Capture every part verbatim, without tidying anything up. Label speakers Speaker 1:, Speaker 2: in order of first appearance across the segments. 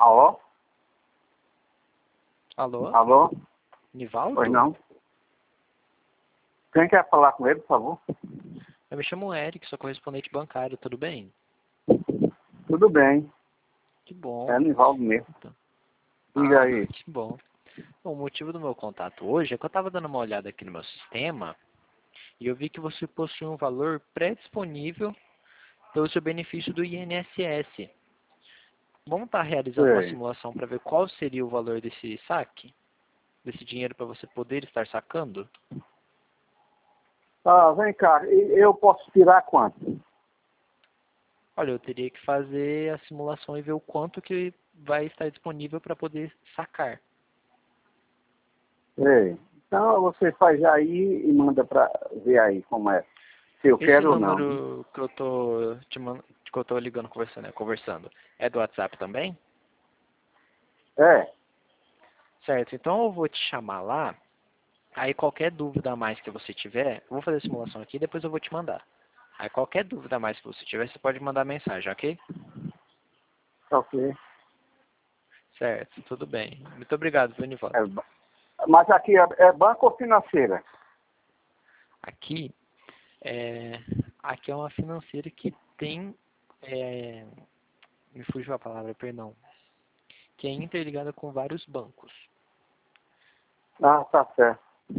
Speaker 1: Alô?
Speaker 2: Alô?
Speaker 1: Alô?
Speaker 2: Nivaldo?
Speaker 1: Pois não. Quem quer falar com ele, por favor?
Speaker 2: Eu me chamo Eric, sou correspondente bancário, tudo bem?
Speaker 1: Tudo bem.
Speaker 2: Que bom.
Speaker 1: É Nivaldo mesmo.
Speaker 2: Então,
Speaker 1: Diga
Speaker 2: ah,
Speaker 1: aí.
Speaker 2: que bom. Bom, o motivo do meu contato hoje é que eu estava dando uma olhada aqui no meu sistema e eu vi que você possui um valor pré-disponível pelo seu benefício do I N S S. Vamos estar realizando uma
Speaker 1: Sei.
Speaker 2: simulação para ver qual seria o valor desse saque? Desse dinheiro para você poder estar sacando?
Speaker 1: Ah, vem cá. E eu posso tirar quanto?
Speaker 2: Olha, eu teria que fazer a simulação e ver o quanto que vai estar disponível para poder sacar.
Speaker 1: Sei. Então você faz aí e manda pra ver aí como é. Se eu
Speaker 2: Esse
Speaker 1: quero ou não.
Speaker 2: número que eu tô te man... que eu tô ligando conversando, né, conversando, é do WhatsApp também?
Speaker 1: É.
Speaker 2: Certo, então eu vou te chamar lá. Aí qualquer dúvida a mais que você tiver, eu vou fazer a simulação aqui e depois eu vou te mandar. Aí qualquer dúvida a mais que você tiver, você pode mandar mensagem, ok?
Speaker 1: Ok.
Speaker 2: Certo, tudo bem. Muito obrigado, viu, Nivaldo?
Speaker 1: É, ba- mas aqui é, é banco ou financeira?
Speaker 2: Aqui é, aqui é uma financeira que tem, é, me fugiu a palavra, perdão, que é interligada com vários bancos.
Speaker 1: Ah, tá certo.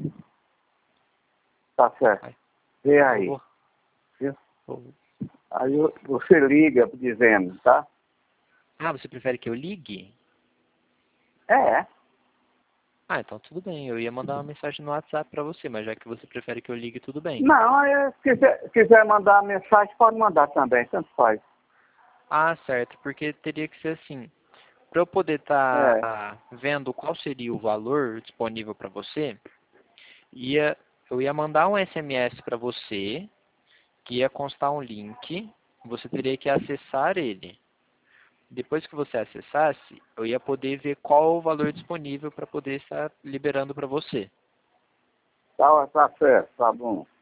Speaker 1: Tá certo.
Speaker 2: Aí,
Speaker 1: Vê
Speaker 2: eu
Speaker 1: aí.
Speaker 2: vou,
Speaker 1: Viu?
Speaker 2: vou-
Speaker 1: Aí eu- você liga dizendo, tá?
Speaker 2: Ah, você prefere que eu ligue?
Speaker 1: É.
Speaker 2: Ah, então tudo bem. Eu ia mandar uma mensagem no WhatsApp pra você, mas já que você prefere que eu ligue, tudo bem.
Speaker 1: Não, é, se quiser, quiser mandar mensagem, pode mandar também, tanto faz.
Speaker 2: Ah, certo, porque teria que ser assim. Para eu poder
Speaker 1: É,
Speaker 2: estar vendo qual seria o valor disponível para você, ia, eu ia mandar um S M S para você, que ia constar um link, você teria que acessar ele. Depois que você acessasse, eu ia poder ver qual o valor disponível para poder estar liberando para você.
Speaker 1: tá, tá certo, tá bom.